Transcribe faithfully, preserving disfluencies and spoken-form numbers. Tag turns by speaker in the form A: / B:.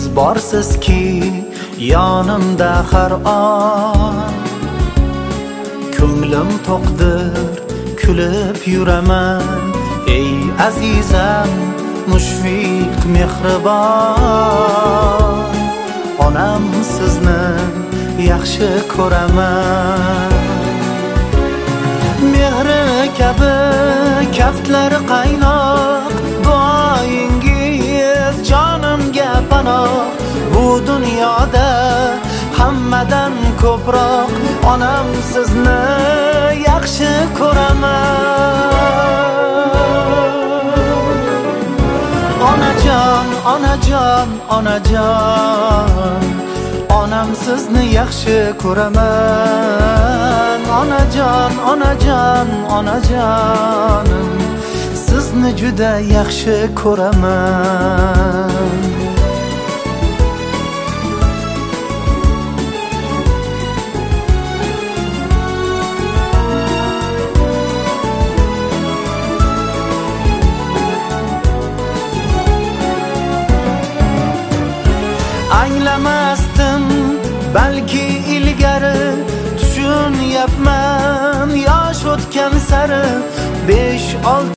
A: borsizki yonimda har on. Ko'nglim to'qdir, kulib yuraman. Ey azizam, mushfiq mehribon. Onam sizni yaxshi ko'raman. Mehri kabi kaftlari qaynoq, duoyingiz jonimga panoh. Bu dunyoda hammadan ko'proq onam sizni yaxshi ko'raman. Onajon, onajon, onajon, onam sizni yaxshi ko'raman. Onajon, onajon, onajonim, sizni juda yaxshi ko'raman. Anglamasdim balki ilgari, tushunyapman yosh o'tgan sari besh olti